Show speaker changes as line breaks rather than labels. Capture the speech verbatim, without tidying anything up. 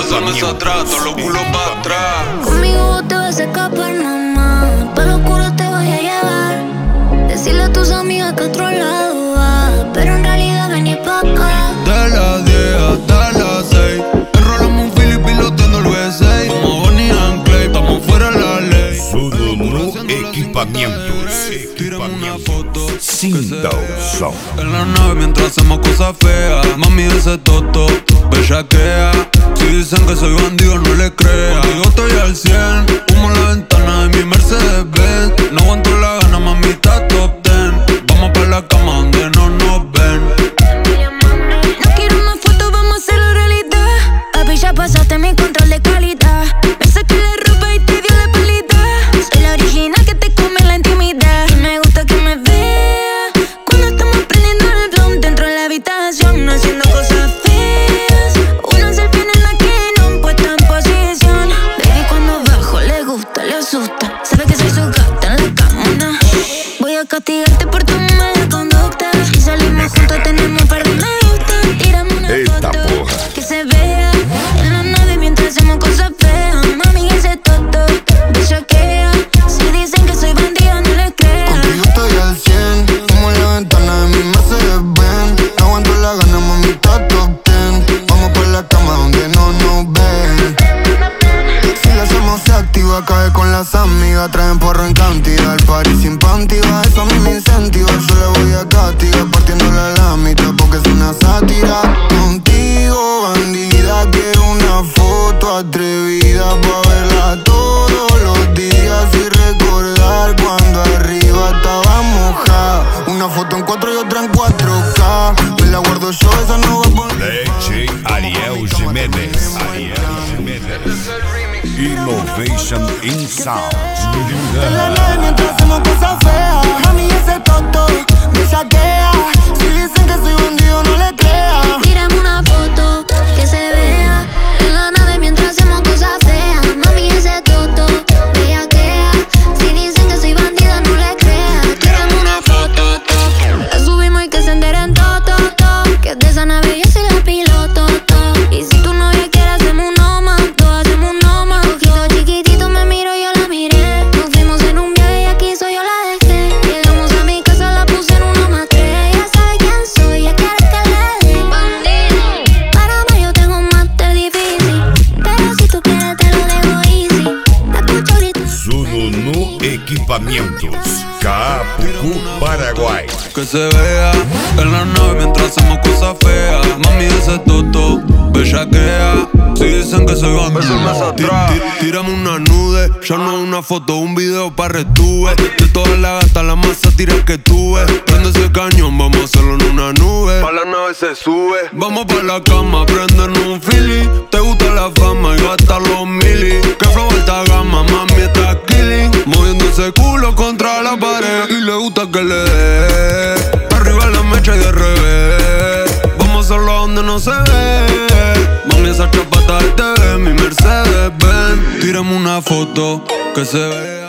hacerme atrás, todos los culos para atrás.
Conmigo vos te vas a escapar, mamá. Pa' lo oscuro te voy a llevar. Decirle a tus amigas que a otro lado va, pero en realidad vení pa' acá.
De las diez hasta las seis, enrolamos un fili piloteando el V seis. Como Bonnie and Clyde, estamos fuera de la ley.
Sudonú Equipamientos.
Tiramos una foto
Sindauzão.
en la nave mientras hacemos cosas feas. Mami de ese toto, bellaquea. Si dicen que soy bandido, no le crea. Contigo estoy al cien, humo en la ventana de mi Mercedes Benz. No aguanto la gana, mami, está top ten. Vamos pa' la cama donde no nos ven.
No quiero más fotos, vamos a hacerlo realidad. Papi, ya pasaste mi control de calidad. Me saqué la ropa y te dio la pálida. Soy la original que te come la intimidad. Y me gusta que me vea cuando estamos prendiendo el blunt dentro de la habitación, haciendo cosas feas. Una selfie en la que no puesta en posición. Baby, cuando bajo le gusta, le asusta. Sabe que soy su gata en la cama, nah. Voy a castigarte por tu mala conducta. Si salimos juntos tenemos un par de me gusta. Tírame una
Eita
foto
porra.
que se vea en la nave mientras hacemos cosas feas. Mami, ese toto bellaquea. Si dicen que soy bandida, no les creas.
Contigo estoy al cien, como en la ventana de mi Mercedes Benz. No aguanto la gana, mami, está top ten. Vamos por la cama donde no nos ven. Si la hacemos se activa, cae con las amigas. Traen porro en cantidad, el party sin panty va. Eso a mí me incentiva, yo le voy a castigar partiéndola a la mitad porque es una sátira. Contigo, bandida, quiero una foto atrevida pa' verla todos los días y recordar cuando arriba estaba mojada. Una foto en cuatro y otra en cuatro K. Me la guardo yo, esa no va a poner.
Leite Ariel Jimenez. Ariel Jimenez. Innovation in Sound.
En la nave mientras hacemos cosas feas. Mami, ese toto me saquea. Si dicen que soy bandido, no le crea.
Tírame una foto que se vea en la nave mientras hacemos cosas feas. Mami, ese toto bellaquea. Si dicen que soy bandida, no le creas. Tírame una foto, to. La subimos y que se enteren toto, to. Que de esa nave yo soy la piloto, to. Y si tu novia quiere hacemos uno más, to. Hacemos uno más. Ojito chiquitito me miro, yo la miré. Nos fuimos en un viaje y aquí soy yo la dejé. Llegamos a mi casa, la puse en uno más tres. Ella sabe quién soy, ella quiere que le dé. Bandido. Para mí yo tengo un máster difícil, pero si tú quieres te lo dejo easy. La escucho gritar.
Sudonú Equipamientos. Capucu, Paraguay.
Que se vea en la nave mientras hacemos cosas feas. Mami de ese toto, bellaquea. Si dicen que soy bandido, Tí- tí- tírame una nude. Ya no una foto, un video pa' retuve. De todas las gatas, la más sátira que tuve. Prende ese cañón, vamos a hacerlo en una nube. Pa' la nave se sube. Vamos pa' la cama, prendernos un fili. Te gusta la fama y gastar los mili. Que flow alta gama, mami está killing. Moviendo ese culo contra la pared. Y le gusta que le dé arriba la mecha y de revés. Vamos a hacerlo donde no se ve. Mami, esa chapata del T V, mi Mercedes Benz. Tírame una foto que se vea.